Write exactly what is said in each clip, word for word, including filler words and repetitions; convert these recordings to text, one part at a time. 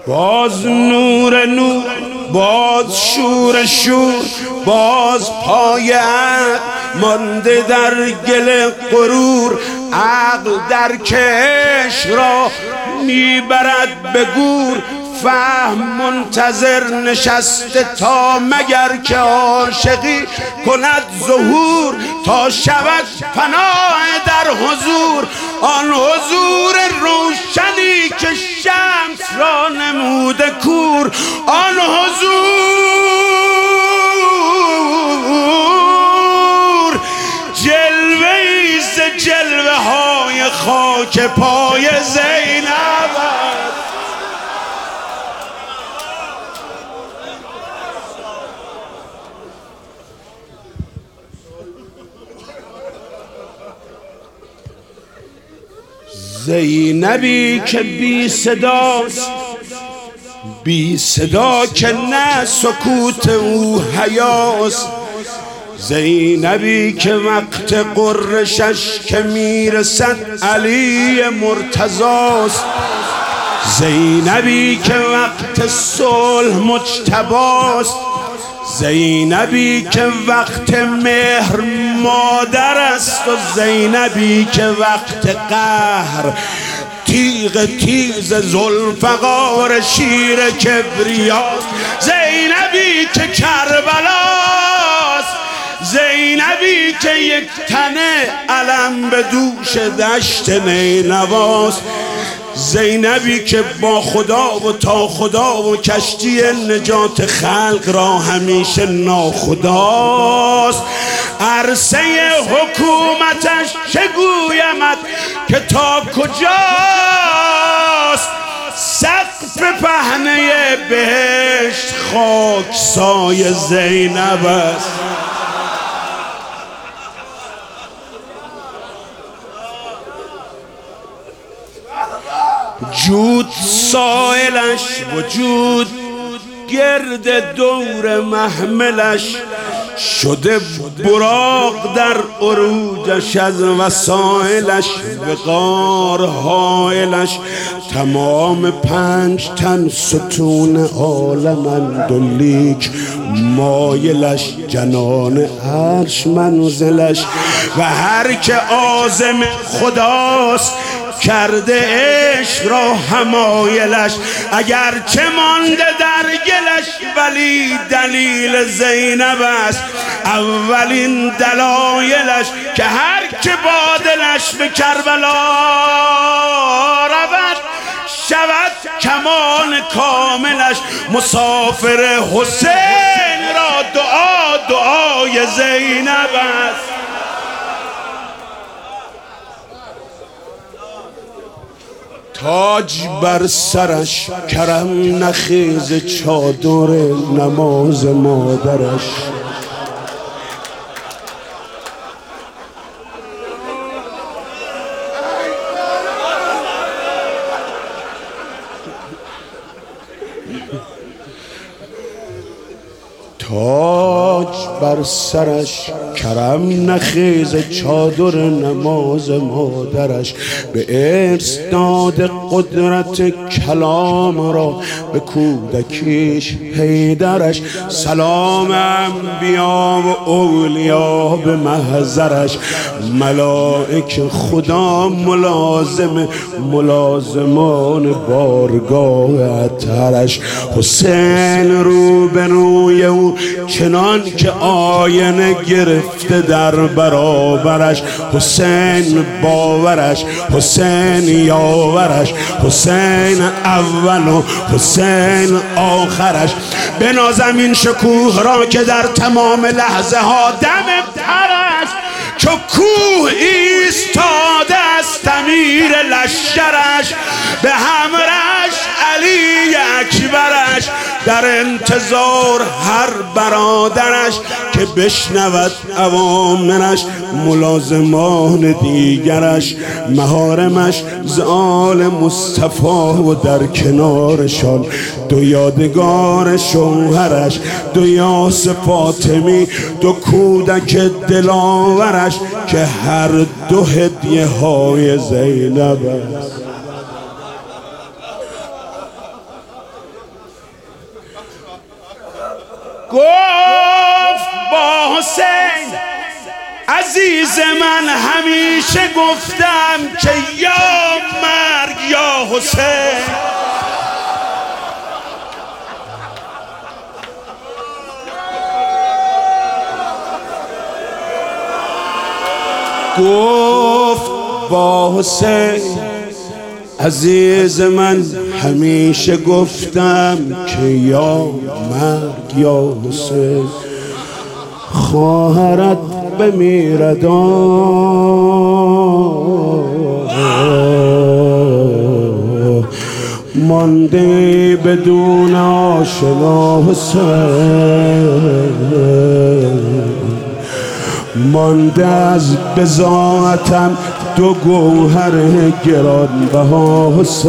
باز نور نور، باز شور شور، باز پای عقل مانده در گل غرور. عقل در کش را میبرد به گور، فهم منتظر نشسته تا مگر که عاشقی کند ظهور، تا شود پناه در حضور آن حضور روشنی که شمس را نموده کور. آن حضور جلوه‌ای ز جلوه های خاک پای زینب. زینبی که بی صداست، بی صدا که نه سکوت او حیاست. زینبی که وقت قرشش که میرسد علی مرتضاست. زینبی که وقت صلح مجتباست. زینبی که وقت مهر مادر است و زینبی که وقت قهر تیغ تیز ذوالفقار شیر کبریاست. زینبی که کربلاست. زینبی که یک تنه علم به دوش دشت نینواست. زینبی که با خدا و تا خدا و کشتی نجات خلق را همیشه ناخداست. عرصه حکومتش چه گویمت که تا کجاست. سقف پهنه بهشت خاک سای زینب است. جود سائلش وجود گرد دور محملش شده براق در عروجش از وسائلش وقار حائلش. تمام پنج تن ستون عالمند و لیک مایلش جنان عرش منزلش. و هر که عازم خداست کرده عشق را همایلش. اگر چه مانده در گلش ولی دلیل زینب است. اولین دلایلش که هر که با دلش به کربلا رود شود کمان کاملش. مسافر حسین را دعا دعای زینب است. تاج بر سرش کرم نخیز چادر نماز مادرش. تاج بر سرش کرم نخیز چادر نماز مادرش. به ارث داده قدرت کلام را به کودکیش حیدرش. سلام انبیا و اولیا به محضرش. ملائک خدا ملازم ملازمان بارگاه اطهرش. حسین رو به روی او چنان که آینه گرفته در برابرش. حسین باورش، حسین یاورش، حسین اول و حسین آخرش. بنازم این شکوه را که در تمام لحظه ها دم ترش چو کوه ایستاده است امیر لشکرش. به همرش علی اکبرش در انتظار هر برادرش که بشنود اوامرش. ملازمان دیگرش مهارمش ز آل مصطفی و در کنارشان دو یادگار شوهرش. دو یاس فاطمی دو کودک دلاورش که هر دو هدیه های زینب است. گفت با حسین عزیز من همیشه گفتم که یا مرگ یا حسین. گفت با حسین عزیز من همیشه گفتم که یا مرگ یا حسین. خواهرت بمیرد مانده بدون آشنا حسین. مانده از بضاعتم دو گوهر گرانبها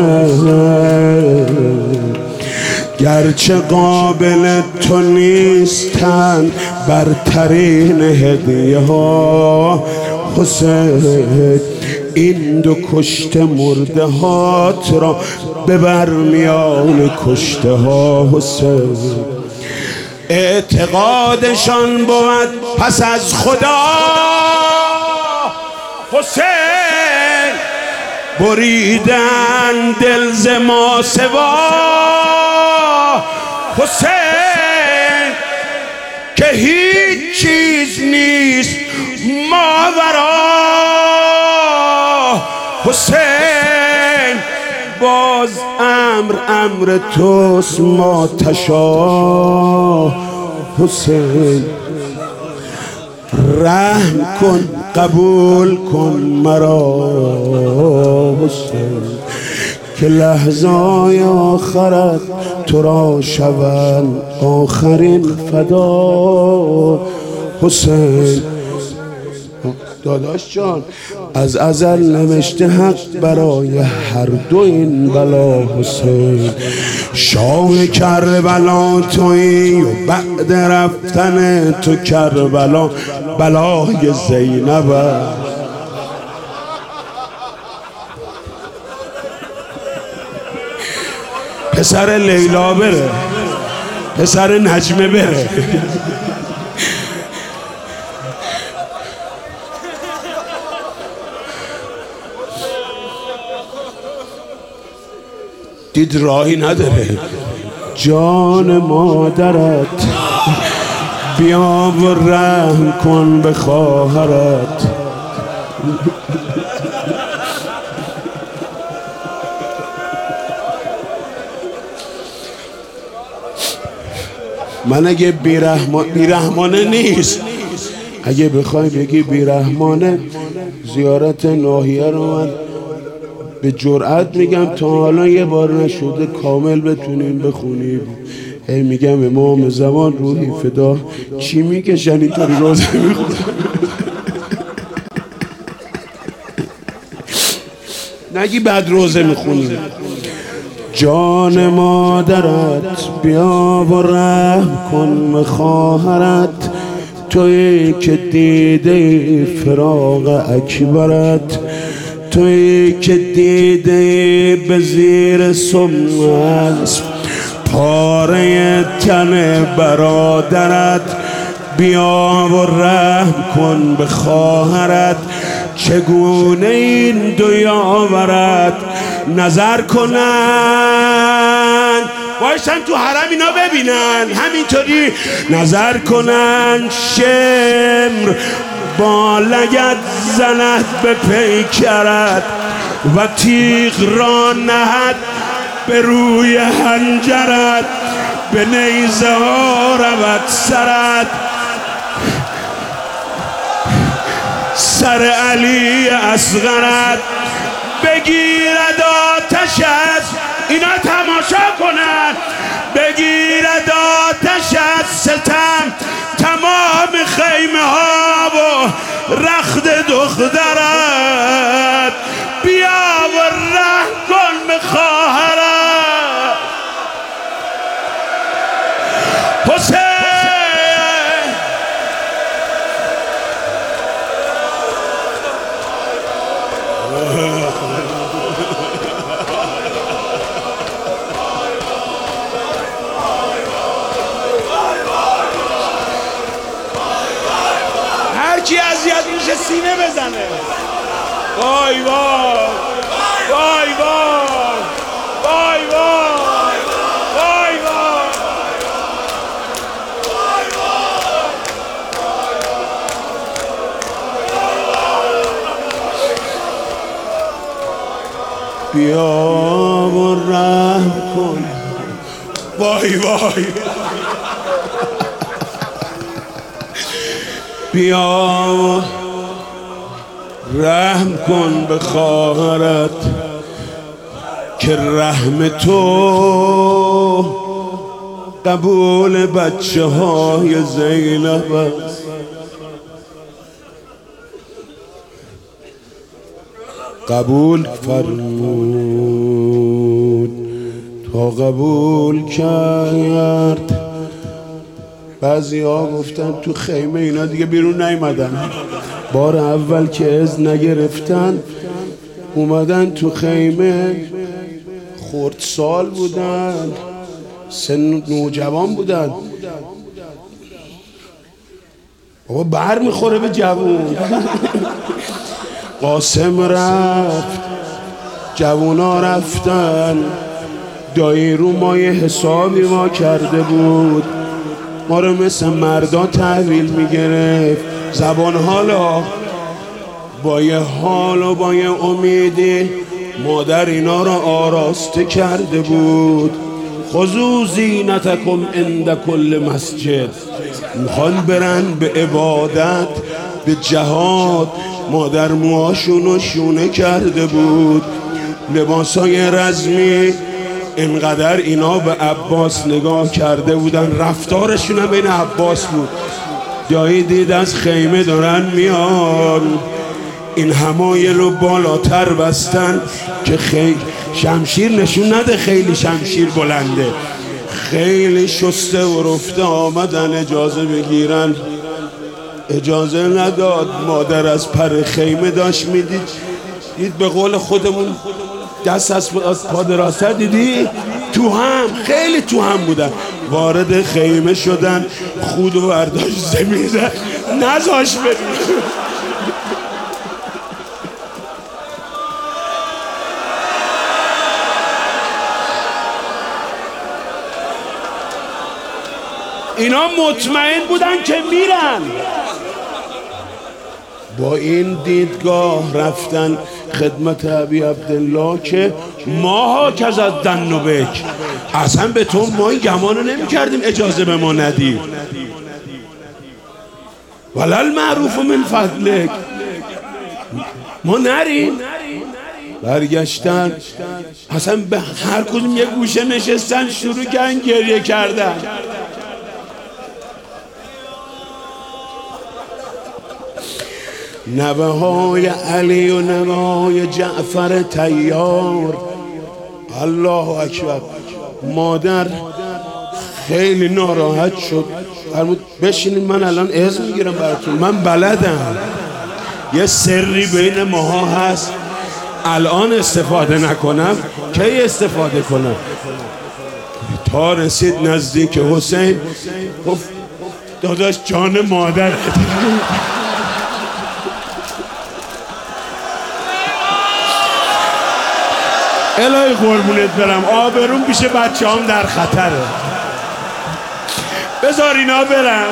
حسین. گرچه قابل تو نیستند برترین هدیه ها حسین. این دو کشته مرده هات را ببر میان کشته ها حسین. اعتقادشان بود پس از خدا حسین بریدن دل ز ما سوا حسین. که هیچ چیز نیست ماورا حسین. باز امر امر توست ما تشا حسین. رحم کن قبول کن مرا حسین که لحظای آخرت تو را شوند آخرین فدا حسین. داداش جان از ازل نوشته حق برای هر دو این بلا حسین. شاه کربلا تویی و بعد رفتن تو کربلا بلای زینب. پسر لیلا بره، پسر نجمه بره. دید راهی نداره. جان مادرت بیا و رحم کن به خواهرت. من اگه بیرحمان بیرحمانه نیست، اگه بخوای بگی بیرحمانه، زیارت ناحیه رو من به جرئت میگم تا حالا یه بار نشده کامل بتونیم بخونیم. هی میگم امام زمان روحی فدا چی میکشن اینطوری روزه میخونن. نگی بعد روزه میخونیم. جان مادرت بیا و رحم کن به خواهرت. تویی که دیده فراق اکبرت. تویی که دیده به زیر سم اسب پاره تن برادرت. بیا و رحم کن به خواهرت. چگونه این دو یاورت نظر کنن بایستن تو حرم اینا ببینن همینطوری نظر کنن. شمر با لگد زند به پیکرت و تیغ را نهد به روی حنجرت. به نیزه ها رود سرت. سر علی اصغرت بگیرد آتشت. اینا تماشا کنن. بگیرد آتشت ستم تمام خیمه ها و رخت دخترت. بیا و رحم کن به خواهرت حسین. سینه بزنه. وای وای وای وای وای وای وای وای بیا و رحم کن. وای وای بیا رحم کن به خواهرت که رحم تو قبول بچه های زینب است. قبول فرمود تا قبول کرد. بعضی ها گفتن تو خیمه اینا دیگه بیرون نیومدن. بار اول که اذن نگرفتن اومدن تو خیمه، خردسال بودن، سن نوجوان بودن. بابا بر میخوره به جوون. قاسم رفت، جوونا رفتن. دایی رو ما یه حسابی ما کرده بود، ما رو مثل مردا تحویل میگرفت. زبان حالا با یه حال و با یه امیدی مادر اینا رو آراسته کرده بود. خذوا زینتکم عند کل مسجد. میخوان برن به عبادت، به جهاد. مادر موهاشونو شونه کرده بود، لباسای رزمی. اینقدر اینا به عباس نگاه کرده بودن، رفتارشون هم بین عباس بود. دایی دید از خیمه دارن میان، این همایل رو بالاتر بستن که خیلی شمشیر نشون نده خیلی شمشیر بلنده. خیلی شسته و رفته آمدن اجازه بگیرن، اجازه نداد. مادر از پر خیمه داشت میدید، دید به قول خودمون دست از پادراسه، دیدی تو هم خیلی تو هم بودن. وارد خیمه شدن، خود و برداشت زمینه نزاش بریم. اینا مطمئن بودن که میرن. با این دیدگاه رفتن خدمت ابی عبدالله که ماها کز از دن و بک، اصلا به تو ما این گمانو نمی کردیم اجازه به ما ندی. ولل معروف من فضلک، ما نریم. برگشتن اصلا به هر کدوم یه گوشه نشستن، شروع کردن گریه کردن. نوه های علی و نوه های جعفر طیار. الله اکبر. مادر خیلی ناراحت شد، فرمود بشینید من الان اذن میگیرم براتون، من بلدم. یه سری بین ماها هست، الان استفاده نکنم کی استفاده کنم؟ تا رسید نزدیک حسین، گفت داداش جان مادر. الهی قربونت برم، آبروم پیش بچه هم در خطره، بذار اینا برم.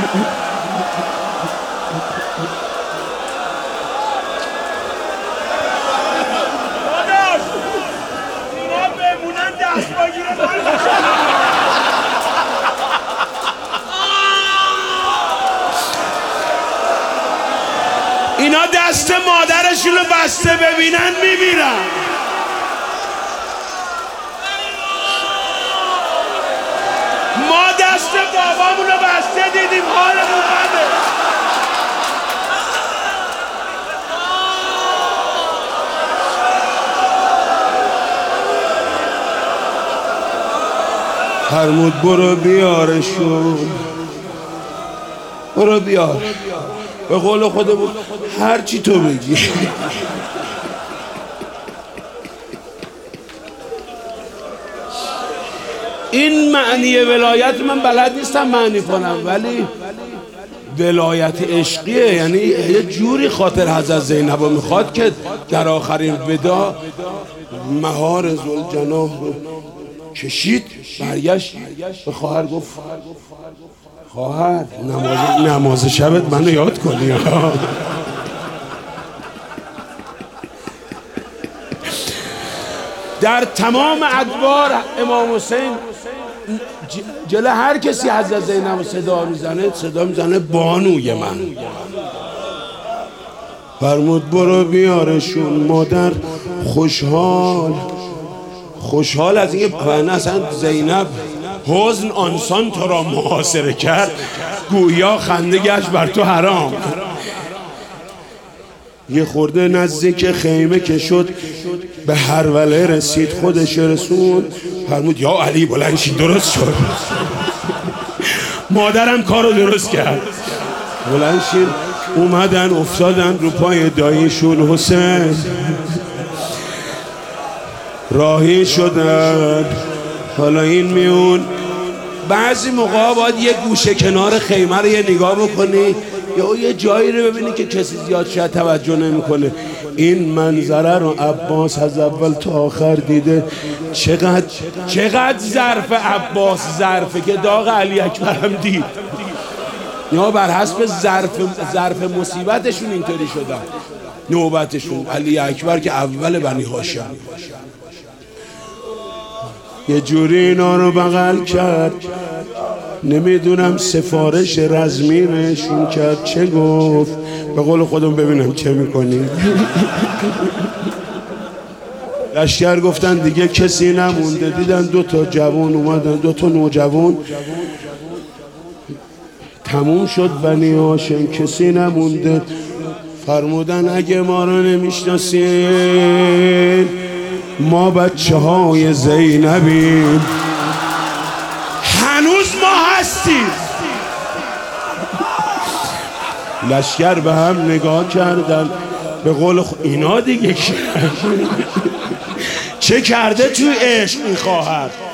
داداش اینا بمونن دست بگیره. اینا دست مادرشون رو بسته ببینن میمیرن. ما دست بابامون رو بسته دیدیم حالمون بده. فرمود برو بیارشون، برو بیار. به قول خودمون هر چی تو بگی. این معنی ولایت من بلد نیستم معنی کنم، ولی ولایت عشقیه، یعنی یه جوری خاطر حضرت زینب رو میخواد که در آخرین ودا مهار ذوالجناح رو کشید، برگشت به خواهر گفت خواهر نماز نماز شبت منو یاد کنی. در تمام ادوار امام حسین جلو هر کسی حضرت زینب صدا میزنه صدا میزنه بانوی من. فرمود برو بیارشون. مادر خوشحال خوشحال از اینکه نه اصلا زینب حزن آنسان تو را محاصره کرد، گویا خنده گشت بر تو حرام. یه خورده نزدیک خیمه که شد به هروله رسید، خودش رسون. فرمود یا علی بلند شی، درست شد. مادرم کارو درست کرد. بلند شید اومدن افتادن رو پای داییشون حسین، راهی شدن. حالا این میون بعضی موقع باید یه گوشه کنار خیمه رو یه نگاه بکنی یا یه جایی رو ببینی که کسی زیاد شاید توجه نمیکنه. این منظره رو عباس از اول تا آخر دیده. چقدر چقدر ظرف عباس ظرفه که داغ علی اکبر هم دید، یا بر حسب ظرف ظرف مصیبتشون اینطوری شدن نوبتشون. علی اکبر که اول بنی هاشم یه جوری اینا رو بغل کرد، نمیدونم سفارش رزمی بهشون کرد چه گفت. به قول خودم ببینم چه میکنی. لشکر گفتن دیگه کسی نمونده، دیدن دو تا جوان اومدن، دو تا نوجوان. تموم شد بنی هاشم، کسی نمونده. فرمودن اگه ما رو نمیشناسین ما بچه های زینبیم، هنوز ما هستیم. لشکر به هم نگاه کردن. به قول خ... اینا دیگه چه کرده توی عشق این خواهر؟